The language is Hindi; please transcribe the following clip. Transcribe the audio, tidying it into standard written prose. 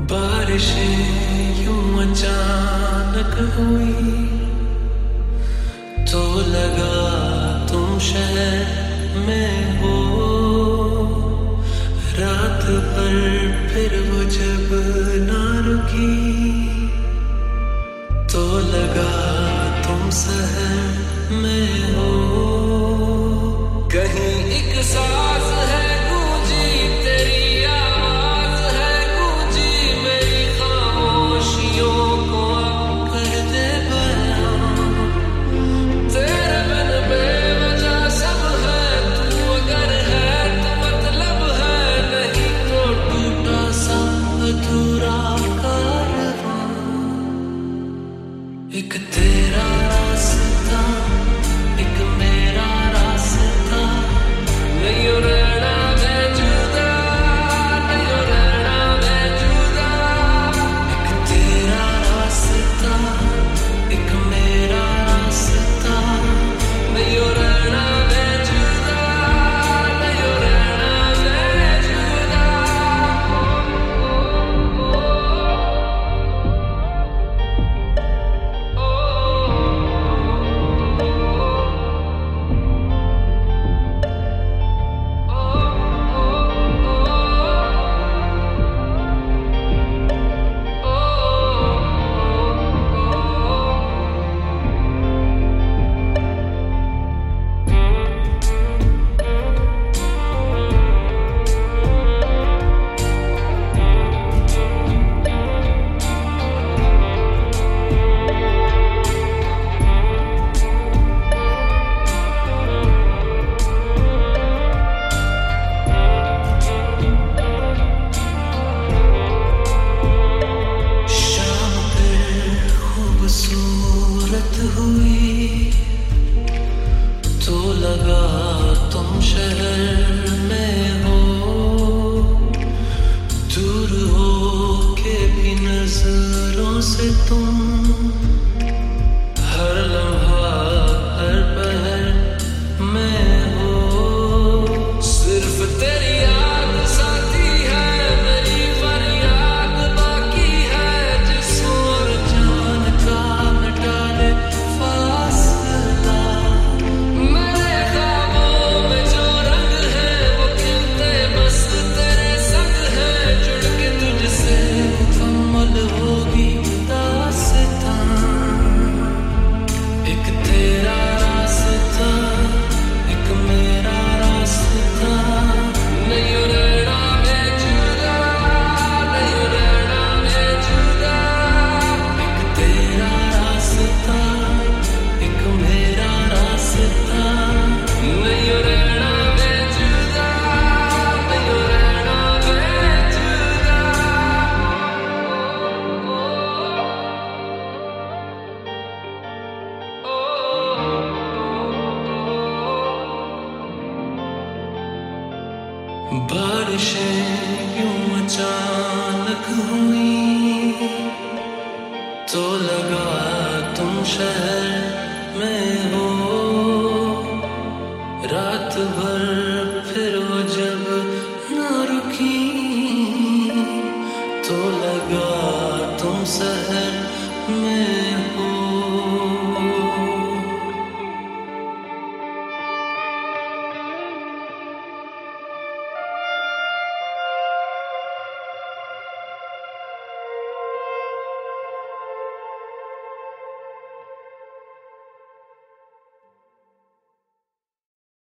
बारिशें यूं अचानक हुई तो लगा तुम शहर में हो। रात भर फिर वो जब ना रुकी तो लगा तुम शहर में हो। कहीं एक सांस है गूंजी तेरी आवाज है गूंजी मेरी खामोशियों को अब कर दे बयां। तेरे बिन बेवजह सब है तू अगर है तो मतलब है नहीं तो टूटा सा अधूरा कारवां। एक तेरा रास्ता एक मेरा रास्ता नहीं रहना मैं जुदा नहीं रहना मैं जुदा। एक तेरा रास्ता एक मेरा रास्ता नहीं रहना मैं जुदा नहीं रहना मैं जुदा। खूबसूरत हुई तो लगा तुम शहर में हो। दूर हो के भी नजरों से तुम हर लम्हा हर पहर में हो। सिर्फ तेरी याद साथी है मेरी फरियाद बाकी है जिस्म और जान का न डाले फासला। मेरे ख्वाबों में जो रंग है वो खिलते बस तेरे संग है। जुड़ के तुझसे मुकम्मल होगी दास्तां। एक तेरा रास्ता एक मेरा रास्ता नहीं रहना मैं जुदा नहीं रहना मैं जुदा। एक तेरा रास्ता एक मेरा रास्ता नहीं रहना मैं जुदा नहीं रहना मैं जुदा। बारिशें यूं अचानक हुई तो लगा तुम शहर में हो। रात भर